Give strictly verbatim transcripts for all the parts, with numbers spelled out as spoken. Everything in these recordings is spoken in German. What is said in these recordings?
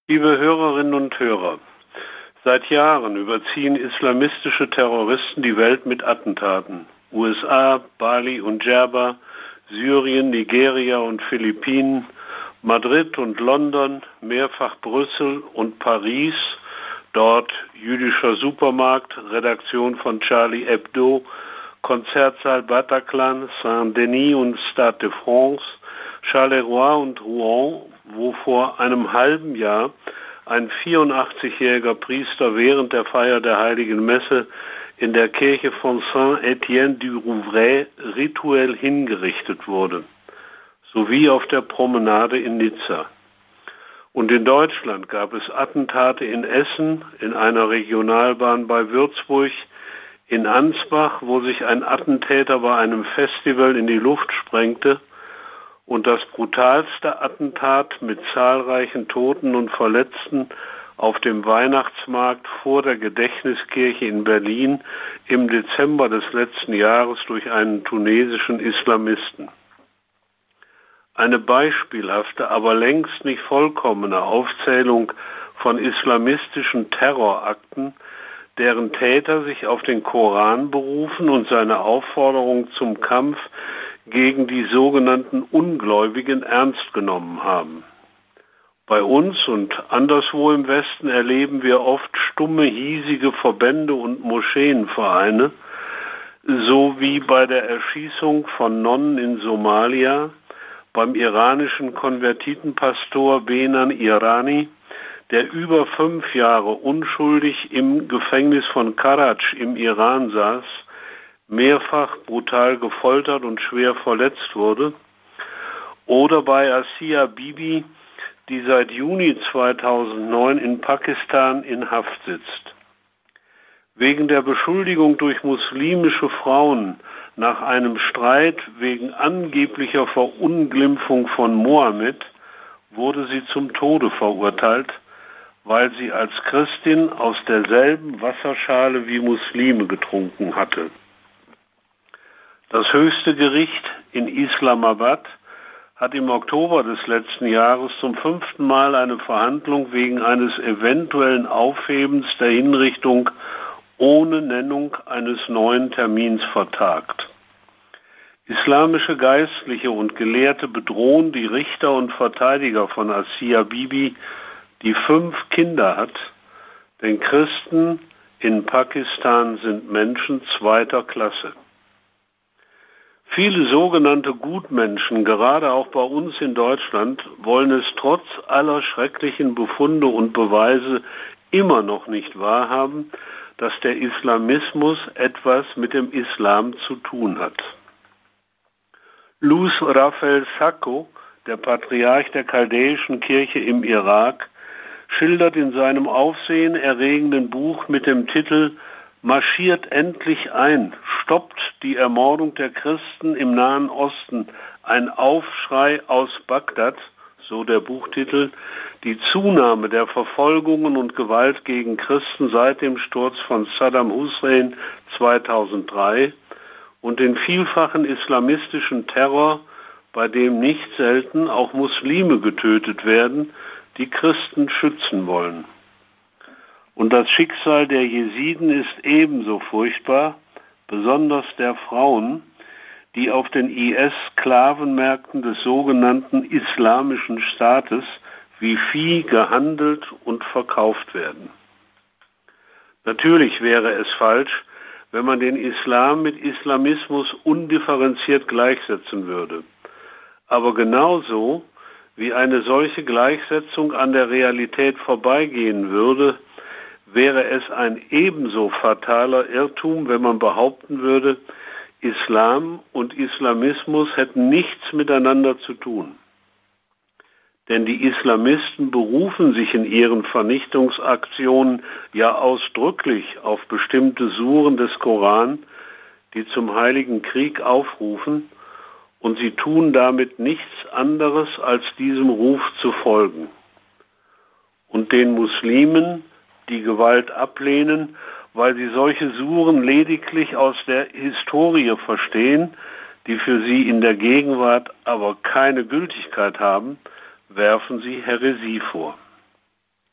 Liebe Hörerinnen und Hörer, seit Jahren überziehen islamistische Terroristen die Welt mit Attentaten. U S A, Bali und Djerba, Syrien, Nigeria und Philippinen, Madrid und London, mehrfach Brüssel und Paris, dort jüdischer Supermarkt, Redaktion von Charlie Hebdo, Konzertsaal Bataclan, Saint-Denis und Stade de France, Charleroi und Rouen, wo vor einem halben Jahr ein vierundachtzigjähriger Priester während der Feier der Heiligen Messe in der Kirche von Saint-Étienne-du-Rouvray rituell hingerichtet wurde, sowie auf der Promenade in Nizza. Und in Deutschland gab es Attentate in Essen, in einer Regionalbahn bei Würzburg, in Ansbach, wo sich ein Attentäter bei einem Festival in die Luft sprengte, und das brutalste Attentat mit zahlreichen Toten und Verletzten auf dem Weihnachtsmarkt vor der Gedächtniskirche in Berlin im Dezember des letzten Jahres durch einen tunesischen Islamisten. Eine beispielhafte, aber längst nicht vollkommene Aufzählung von islamistischen Terrorakten, deren Täter sich auf den Koran berufen und seine Aufforderung zum Kampf gegen die sogenannten Ungläubigen ernst genommen haben. Bei uns und anderswo im Westen erleben wir oft stumme, hiesige Verbände und Moscheenvereine, so wie bei der Erschießung von Nonnen in Somalia, beim iranischen Konvertitenpastor Benan Irani, der über fünf Jahre unschuldig im Gefängnis von Karaj im Iran saß, mehrfach brutal gefoltert und schwer verletzt wurde, oder bei Asia Bibi, die seit Juni zweitausendneun in Pakistan in Haft sitzt. Wegen der Beschuldigung durch muslimische Frauen nach einem Streit wegen angeblicher Verunglimpfung von Mohammed wurde sie zum Tode verurteilt, weil sie als Christin aus derselben Wasserschale wie Muslime getrunken hatte. Das höchste Gericht in Islamabad hat im Oktober des letzten Jahres zum fünften Mal eine Verhandlung wegen eines eventuellen Aufhebens der Hinrichtung ohne Nennung eines neuen Termins vertagt. Islamische Geistliche und Gelehrte bedrohen die Richter und Verteidiger von Asia Bibi, die fünf Kinder hat, denn Christen in Pakistan sind Menschen zweiter Klasse. Viele sogenannte Gutmenschen, gerade auch bei uns in Deutschland, wollen es trotz aller schrecklichen Befunde und Beweise immer noch nicht wahrhaben, dass der Islamismus etwas mit dem Islam zu tun hat. Luz Rafael Sacco, der Patriarch der chaldäischen Kirche im Irak, schildert in seinem aufsehenerregenden Buch mit dem Titel »Marschiert endlich ein, stoppt die Ermordung der Christen im Nahen Osten, ein Aufschrei aus Bagdad«, so der Buchtitel, die Zunahme der Verfolgungen und Gewalt gegen Christen seit dem Sturz von Saddam Hussein zweitausenddrei und den vielfachen islamistischen Terror, bei dem nicht selten auch Muslime getötet werden, die Christen schützen wollen. Und das Schicksal der Jesiden ist ebenso furchtbar, besonders der Frauen, die auf den I S-Sklavenmärkten des sogenannten Islamischen Staates wie Vieh gehandelt und verkauft werden. Natürlich wäre es falsch, wenn man den Islam mit Islamismus undifferenziert gleichsetzen würde. Aber genauso wie eine solche Gleichsetzung an der Realität vorbeigehen würde, wäre es ein ebenso fataler Irrtum, wenn man behaupten würde, Islam und Islamismus hätten nichts miteinander zu tun. Denn die Islamisten berufen sich in ihren Vernichtungsaktionen ja ausdrücklich auf bestimmte Suren des Koran, die zum Heiligen Krieg aufrufen, und sie tun damit nichts anderes, als diesem Ruf zu folgen. Und den Muslimen, die Gewalt ablehnen, weil sie solche Suren lediglich aus der Historie verstehen, die für sie in der Gegenwart aber keine Gültigkeit haben, werfen sie Häresie vor.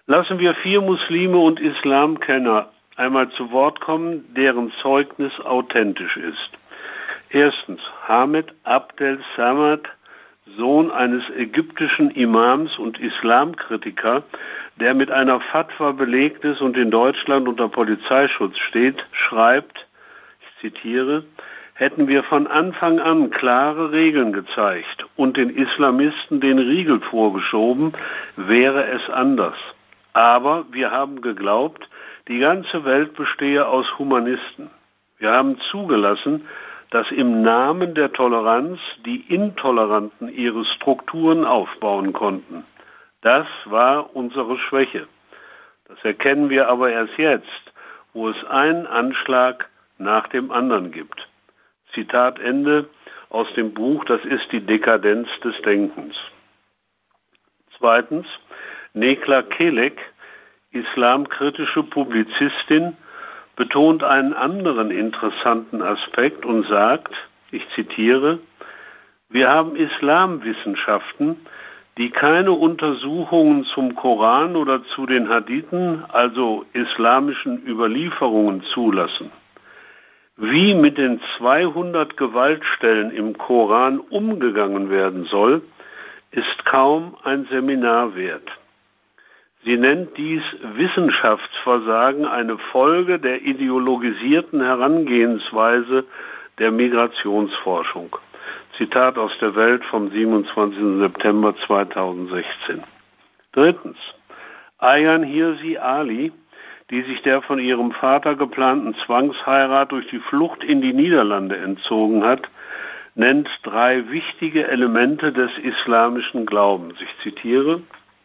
Lassen wir vier Muslime und Islamkenner einmal zu Wort kommen, deren Zeugnis authentisch ist. Erstens, Hamid Abdel Samad, Sohn eines ägyptischen Imams und Islamkritiker, der mit einer Fatwa belegt ist und in Deutschland unter Polizeischutz steht, schreibt, ich zitiere, hätten wir von Anfang an klare Regeln gezeigt und den Islamisten den Riegel vorgeschoben, wäre es anders. Aber wir haben geglaubt, die ganze Welt bestehe aus Humanisten. Wir haben zugelassen, dass im Namen der Toleranz die Intoleranten ihre Strukturen aufbauen konnten. Das war unsere Schwäche. Das erkennen wir aber erst jetzt, wo es einen Anschlag nach dem anderen gibt. Zitat Ende aus dem Buch Das ist die Dekadenz des Denkens. Zweitens, Nekla Kelek, islamkritische Publizistin, betont einen anderen interessanten Aspekt und sagt, ich zitiere, wir haben Islamwissenschaften, die keine Untersuchungen zum Koran oder zu den Hadithen, also islamischen Überlieferungen, zulassen. Wie mit den zweihundert Gewaltstellen im Koran umgegangen werden soll, ist kaum ein Seminar wert. Sie nennt dies Wissenschaftsversagen, eine Folge der ideologisierten Herangehensweise der Migrationsforschung. Zitat aus der Welt vom siebenundzwanzigsten September zweitausendsechzehn. Drittens, Ayaan Hirsi Ali, die sich der von ihrem Vater geplanten Zwangsheirat durch die Flucht in die Niederlande entzogen hat, nennt drei wichtige Elemente des islamischen Glaubens. Ich zitiere,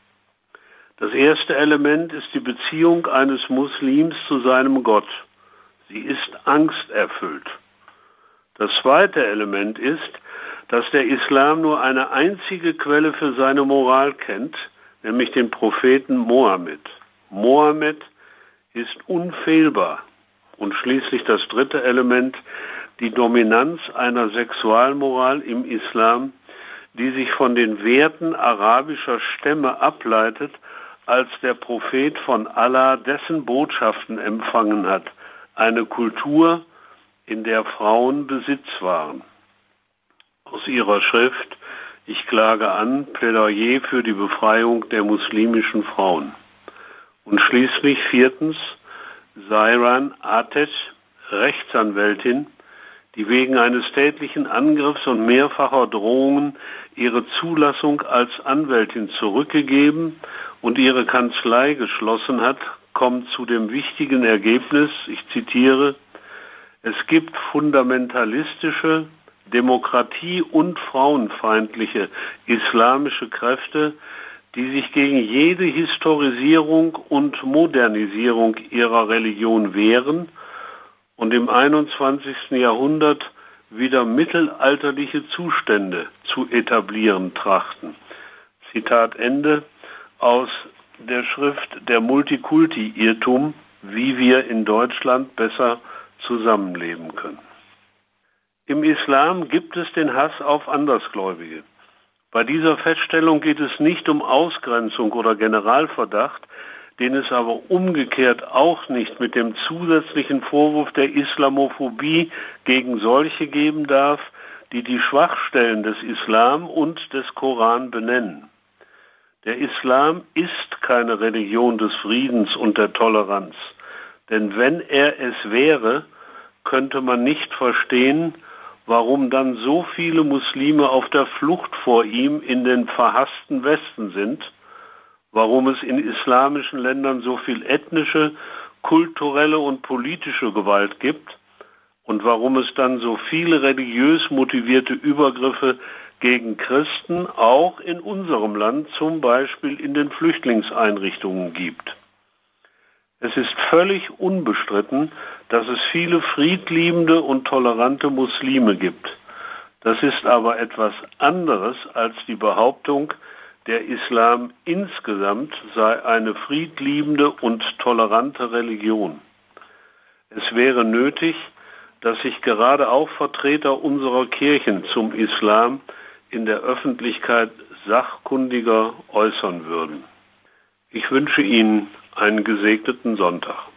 das erste Element ist die Beziehung eines Muslims zu seinem Gott. Sie ist angsterfüllt. Das zweite Element ist, dass der Islam nur eine einzige Quelle für seine Moral kennt, nämlich den Propheten Mohammed. Mohammed ist unfehlbar. Und schließlich das dritte Element, die Dominanz einer Sexualmoral im Islam, die sich von den Werten arabischer Stämme ableitet, als der Prophet von Allah dessen Botschaften empfangen hat, eine Kultur, in der Frauen Besitz waren. Aus ihrer Schrift Ich klage an, Plädoyer für die Befreiung der muslimischen Frauen. Und schließlich viertens, Seyran Ateş, Rechtsanwältin, die wegen eines tätlichen Angriffs und mehrfacher Drohungen ihre Zulassung als Anwältin zurückgegeben und ihre Kanzlei geschlossen hat, kommt zu dem wichtigen Ergebnis, ich zitiere, es gibt fundamentalistische, demokratie- und frauenfeindliche islamische Kräfte, die sich gegen jede Historisierung und Modernisierung ihrer Religion wehren und im einundzwanzigsten Jahrhundert wieder mittelalterliche Zustände zu etablieren trachten. Zitat Ende aus der Schrift Der Multikulti-Irrtum, wie wir in Deutschland besser zusammenleben können. Im Islam gibt es den Hass auf Andersgläubige. Bei dieser Feststellung geht es nicht um Ausgrenzung oder Generalverdacht, den es aber umgekehrt auch nicht mit dem zusätzlichen Vorwurf der Islamophobie gegen solche geben darf, die die Schwachstellen des Islam und des Koran benennen. Der Islam ist keine Religion des Friedens und der Toleranz, denn wenn er es wäre, könnte man nicht verstehen, warum dann so viele Muslime auf der Flucht vor ihm in den verhassten Westen sind, warum es in islamischen Ländern so viel ethnische, kulturelle und politische Gewalt gibt und warum es dann so viele religiös motivierte Übergriffe gegen Christen auch in unserem Land, zum Beispiel in den Flüchtlingseinrichtungen, gibt. Es ist völlig unbestritten, dass es viele friedliebende und tolerante Muslime gibt. Das ist aber etwas anderes als die Behauptung, der Islam insgesamt sei eine friedliebende und tolerante Religion. Es wäre nötig, dass sich gerade auch Vertreter unserer Kirchen zum Islam in der Öffentlichkeit sachkundiger äußern würden. Ich wünsche Ihnen einen gesegneten Sonntag.